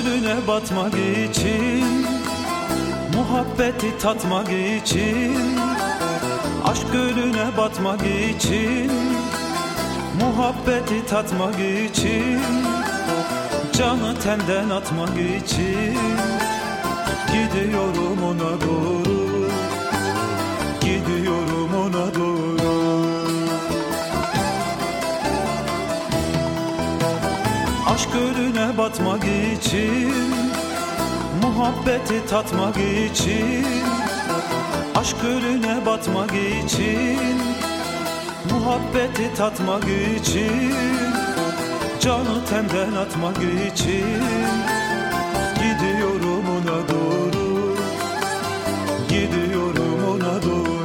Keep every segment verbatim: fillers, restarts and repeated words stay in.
gölüne batmak için, muhabbeti tatmak için. Aşk gölüne batmak için, muhabbeti tatmak için. Canı tenden atmak için gidiyorum ona doğru, gidiyorum ona doğru. Aşk gölüne batmak için, muhabbeti tatmak için. Aşk gölüne batmak için, muhabbeti tatmak için. Canı tenden atmak için gidiyorum ona doğru, gidiyorum ona doğru.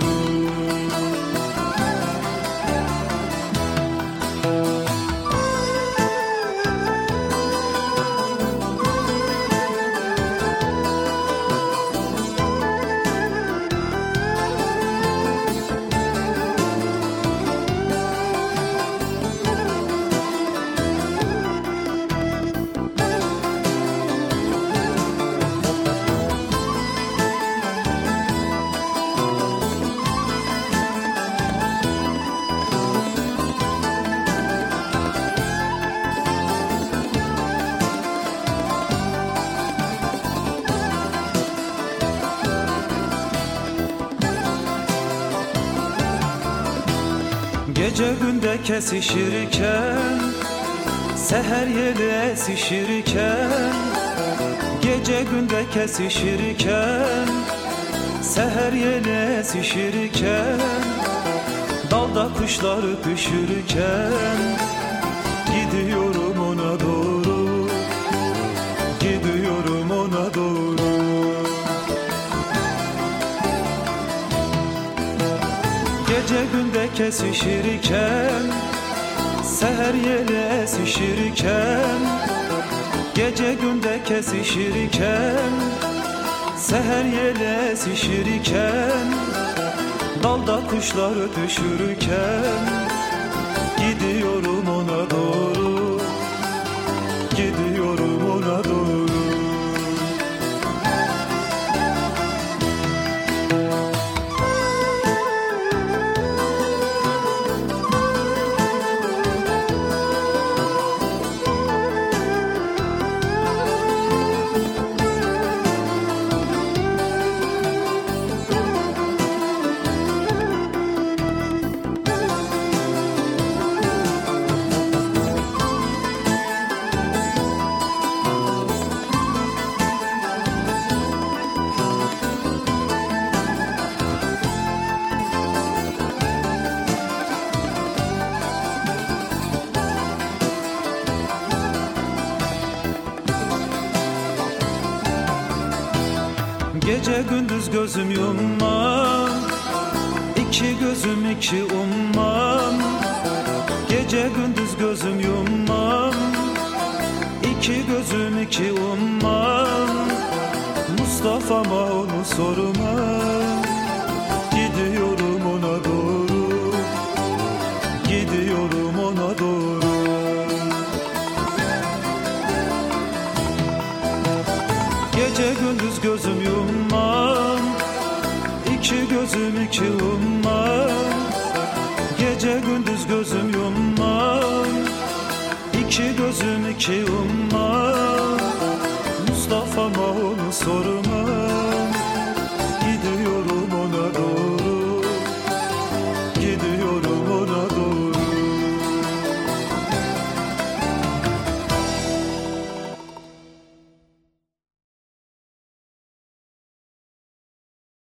Gece günde kesişirken, seher yeli esişirken. Gece günde kesişirken, seher yeli esişirken. Dalda kuşlar öpüşürken gidiyorum ona doğru, gidiyorum ona doğru. Gece günde kesişirken, seher yeli esişirken. Gece günde kesişirken, seher yeli esişirken. Dalda kuşlar öpüşürken gidiyorum ona doğru, gidiyorum ona doğru. Gece gündüz gözüm yummam, iki gözüm iki ummam. Gece gündüz gözüm yummam, iki gözüm iki ummam. Mustafa'ma onu sorma, gidiyorum ona doğru, gidiyorum ona doğru. Gece gündüz gözüm yummam, iki gözüm iki ummam. Gece gündüz gözüm yummam, iki gözüm iki ummam.